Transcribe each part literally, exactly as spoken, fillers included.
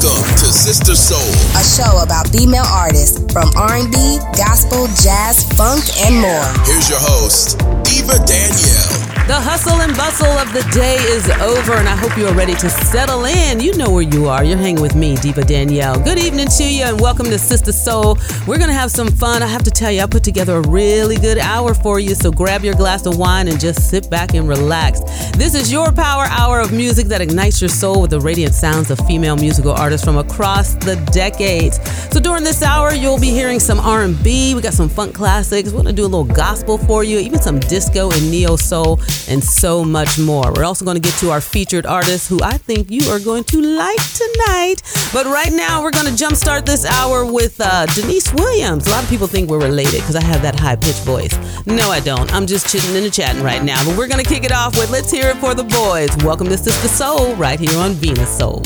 Welcome to Sister Soul, a show about female artists from R and B, gospel, jazz, funk, and more. Here's your host, Diva Danielle. The hustle and bustle of the day is over, and I hope you are ready to settle in. You know where you are. You're hanging with me, Diva Danielle. Good evening to you, and welcome to Sister Soul. We're going to have some fun. I have to tell you, I put together a really good hour for you, so grab your glass of wine and just sit back and relax. This is your power hour of music that ignites your soul with the radiant sounds of female musical artists from across the decades. So during this hour, you'll be hearing some R and B. We got some funk classics. We're going to do a little gospel for you, even some disco and neo-soul, and so much more. We're also going to get to our featured artist, who I think you are going to like tonight. But right now, we're going to jumpstart this hour with uh, Deniece Williams. A lot of people think we're related because I have that high-pitched voice. No, I don't. I'm just chitting and chatting right now. But we're going to kick it off with Let's Hear It for the Boys. Welcome to Sister Soul right here on Venus Soul.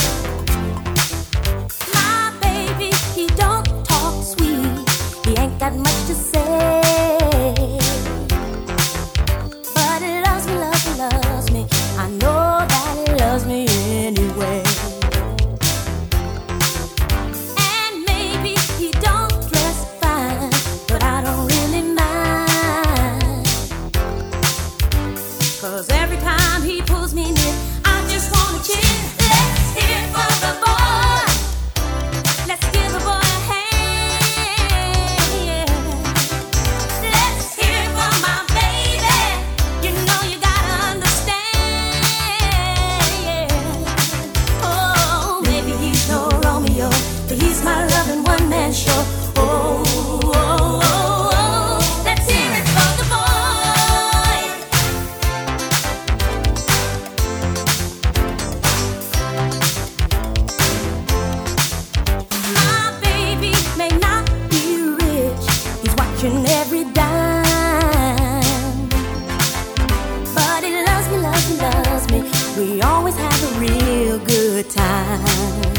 My baby, he don't talk sweet. He ain't got much to say. Loves me, I know that he loves me anyway. And maybe he don't dress fine, but I don't really mind. 'Cause every time he pulls me near, I just wanna cheer. Let's hear it for the boy. Let's give the boy a hand, yeah. Let's hear it for my baby. You know you got he's my loving one-man show. Oh, oh, oh, oh. Let's hear it for the boy. My baby may not be rich. He's watching every dime. But he loves me, loves me, loves me. We always have a real good time.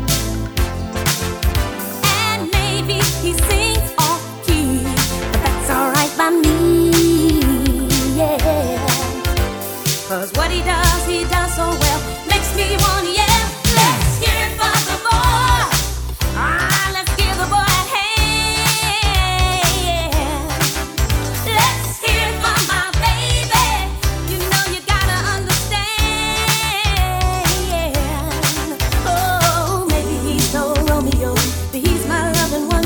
He sings off key, but that's alright by me, yeah. 'Cause what he does, he does so well, makes me wanna yell. Let's hear it for the boy. Ah, let's give the boy a hand, yeah. Let's hear it for my baby. You know you gotta understand, yeah. Oh, maybe he's no Romeo, but he's my loving one.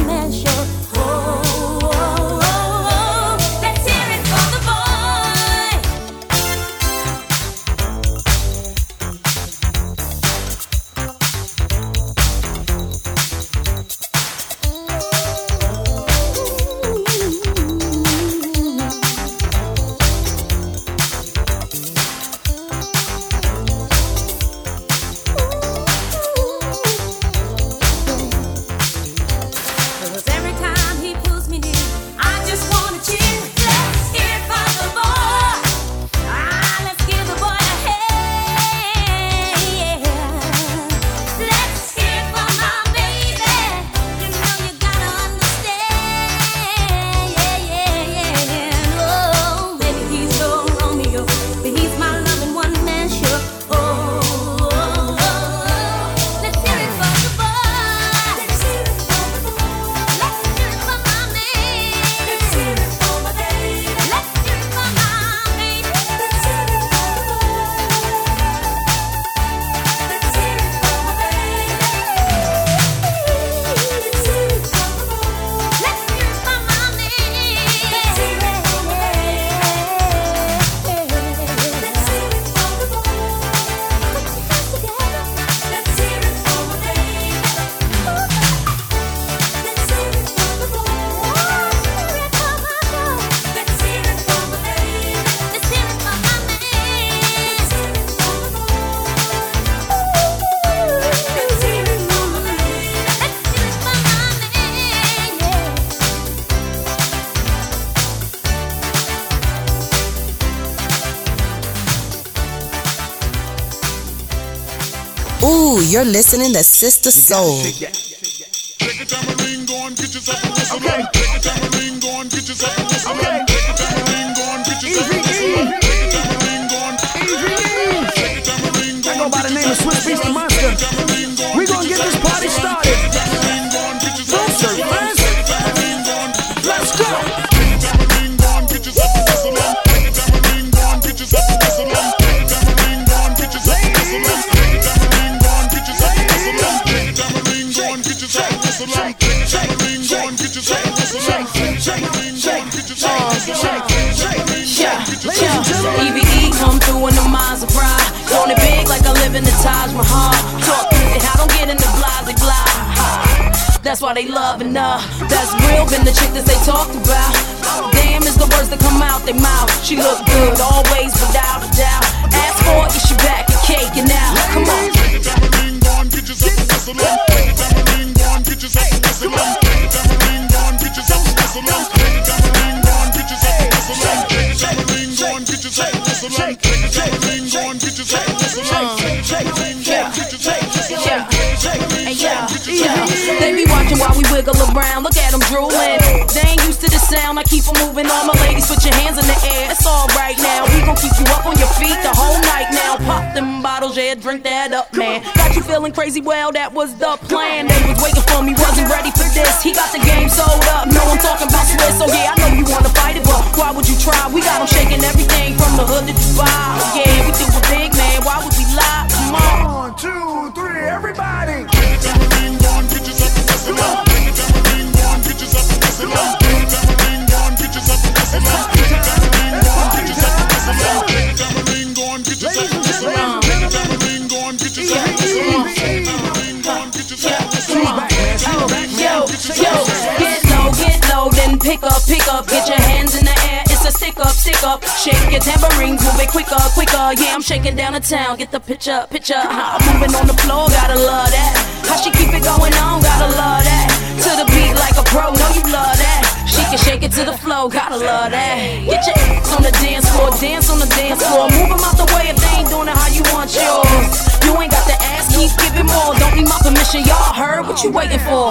Ooh, you're listening to Sister Soul. Take a tambourine, go and get yourself a whistle. Okay. Take a tambourine, go and get yourself a whistle. Okay. Take a tambourine, go and get yourself a whistle. Take a tambourine, go and take a tambourine, go and get yourself a whistle. Beast the Monster. We gonna get this party started. Don't serve fast. Let's go. E B E come through in the Maserati. On it big like I live in the Taj Mahal. Talk through it, I don't get in the blase blah. That's why they loving her. That's real, been the chick that they talked about. Damn is the words that come out their mouth. She look good, always without a doubt. Ask for it, get you back and cake and now. Come on. They be watching while we wiggle around. Look at them drooling. They ain't used to the sound. I keep them moving. All my ladies, put your hands in the air. It's all right now. We gon' keep you up on your feet the whole night now. Pop them bottles, yeah, drink that up, man. Got you feeling crazy? Well, that was the plan. They was waiting for me, wasn't ready for this. He got the game sold up. No, I'm talking about Swiss. So yeah, I know you wanna fight it, but why would you try? We got them shaking everything from the hood to Dubai. Yeah, we do a big man. Why would we lie? Come on. One, two, three, everybody. Pick up, pick up, get your hands in the air. It's a stick up, stick up. Shake your tambourines, move it quicker, quicker. Yeah, I'm shaking down the town. Get the picture, picture. Uh, moving on the floor, gotta love that. How she keep it going on, gotta love that. To the beat like a pro, know you love that. She can shake it to the flow, gotta love that. Get your ass on the dance floor, dance on the dance floor. Move them out the way if they ain't doing it how you want yours. You ain't got the ass, keep giving more. Don't need my permission, y'all heard what you waiting for.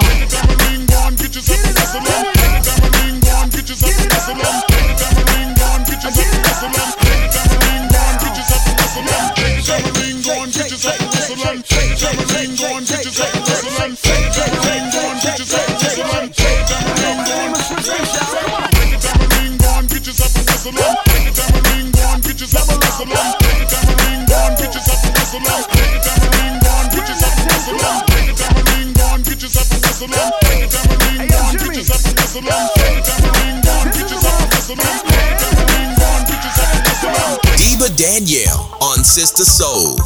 Diva Danielle on Sister Soul.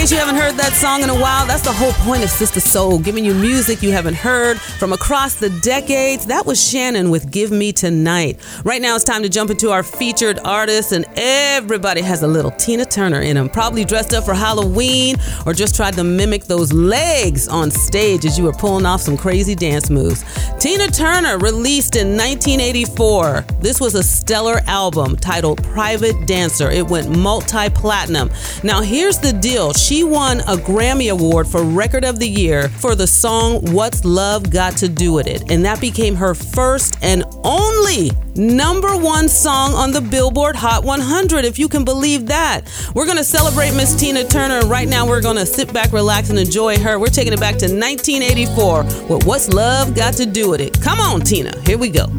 case you haven't heard that song in a while, that's the whole point of Sister Soul, giving you music you haven't heard from across the decades. That was Shannon with Give Me Tonight. Right now it's time to jump into our featured artists, and everybody has a little Tina Turner in them. Probably dressed up for Halloween or just tried to mimic those legs on stage as you were pulling off some crazy dance moves. Tina Turner released in nineteen eighty-four. This was a stellar album titled Private Dancer. It went multi-platinum. Now here's the deal. She won a Grammy Award for Record of the Year for the song What's Love Got to Do With It? And that became her first and only number one song on the Billboard Hot one hundred, if you can believe that. We're going to celebrate Miss Tina Turner, and right now we're going to sit back, relax, and enjoy her. We're taking it back to nineteen eighty-four with What's Love Got to Do With It? Come on, Tina. Here we go.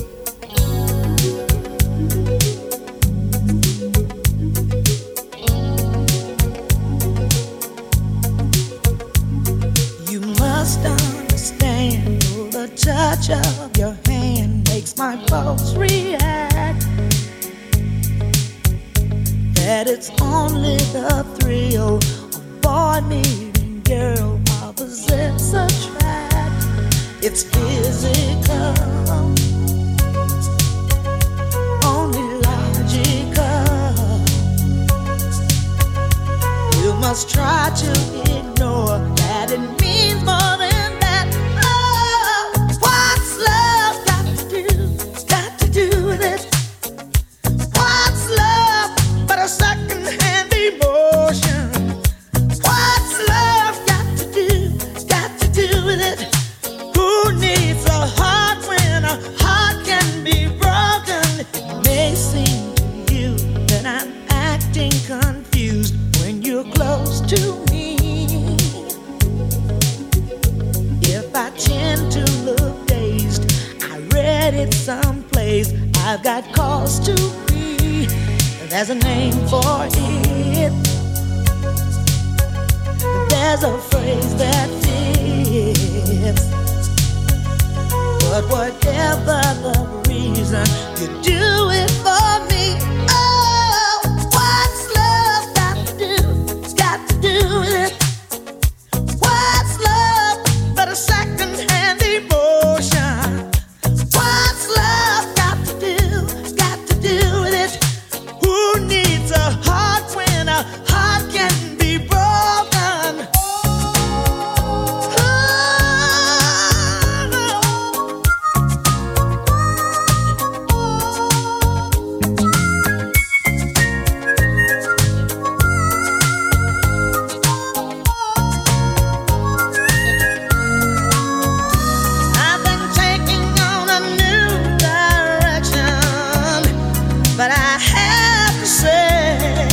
Touch of your hand makes my pulse react. That it's only the thrill of boy meeting girl opposites attract. It's physical, only logical. You must try to ignore that it means more than a second-hand emotion. What's love got to do, got to do with it? Who needs a heart when a heart can be broken? It may seem to you that I'm acting confused when you're close to me. If I tend to look dazed, I read it someplace, I've got cause to be. There's a name for it. There's a phrase that fits. But whatever the reason, you do it for me. Oh, what's love got to do? Got to do with it. What's love but a second-hand emotion? What's love got to do? Got to do with it. Who needs a heart when a heart can be broken? I've been taking on a new direction, but I have to say,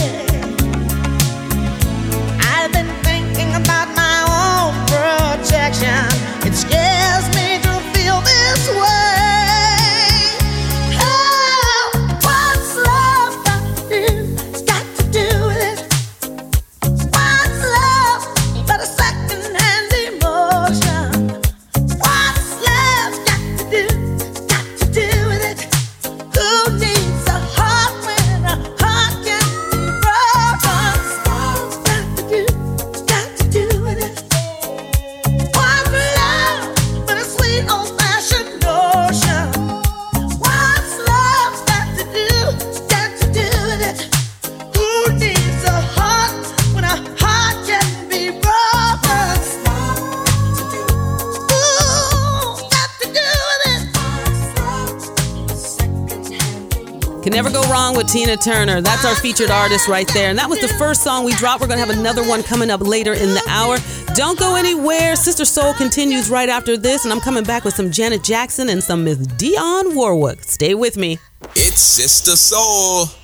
I've been thinking about my own protection. It scares me to feel this way. Oh, what's love got to do? Got to do with it. What's love but a second-hand emotion? What's love got to do? Got to do with it. Who needs a heart when a heart can be broken? Got to do, got to do with it. What's love but a sweet old-fashioned notion? What's love got to do, got to do with it? Who needs a heart when a heart can be broken? Ooh, got to do with it. Can never go wrong with Tina Turner. That's our featured artist right there. And that was the first song we dropped. We're going to have another one coming up later in the hour. Don't go anywhere. Sister Soul continues right after this. And I'm coming back with some Janet Jackson and some Miss Dionne Warwick. Stay with me. It's Sister Soul.